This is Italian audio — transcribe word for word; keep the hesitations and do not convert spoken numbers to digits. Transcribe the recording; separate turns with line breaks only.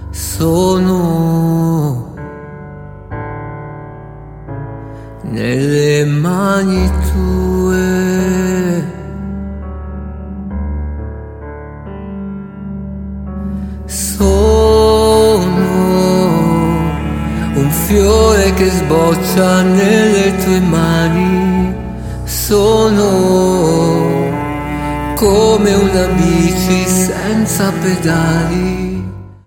sono nelle mani tue. Sono un fiore che sboccia nelle tue mani, sono come una bici senza pedali.